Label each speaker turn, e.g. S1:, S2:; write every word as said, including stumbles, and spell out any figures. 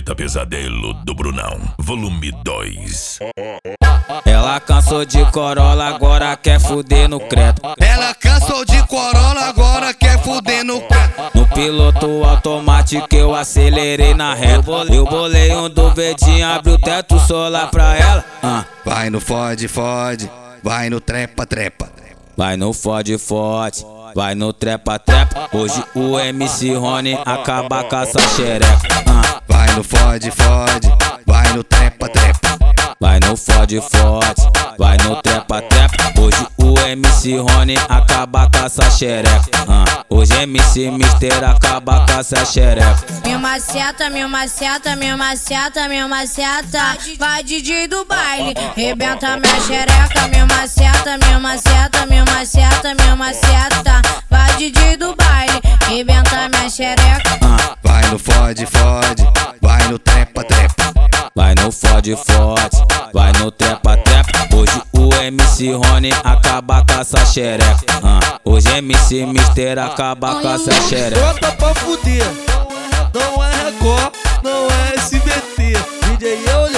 S1: Fita Pesadelo do Brunão, volume dois.
S2: Ela cansou de Corolla, agora quer fuder no credo.
S3: Ela cansou de Corolla, agora quer fuder no credo.
S2: No piloto automático eu acelerei na reta. Eu bolei um do verdinho, abri o teto solar pra ela. ah.
S3: Vai no fode, fode, vai no trepa, trepa.
S2: Vai no fode, fode, vai no trepa, trepa. Hoje o M C Rony acaba com essa xereca. ah.
S3: Vai no fode, fode, vai no trepa, trepa.
S2: Vai no fode, fode, vai no trepa, trepa. Hoje o M C Rony acaba com essa xereca. ah. Hoje M C Mister acaba com essa xereca.
S4: Meu maceta, meu maceta, meu maceta, meu maceta. Vai D J do baile, rebenta minha xereca. Meu maceta, meu maceta, meu maceta, meu maceta. Vai D J do baile, rebenta minha xereca.
S2: ah.
S3: Vai no fode, fode, vai no trepa, trepa.
S2: Vai no fode, fode, vai no trepa, trepa. Hoje o M C Rony acaba com essa xereca. ah. Hoje M C Mister acaba com essa xereca.
S5: Bota pra fuder, não é Record, não é S B T. D J eu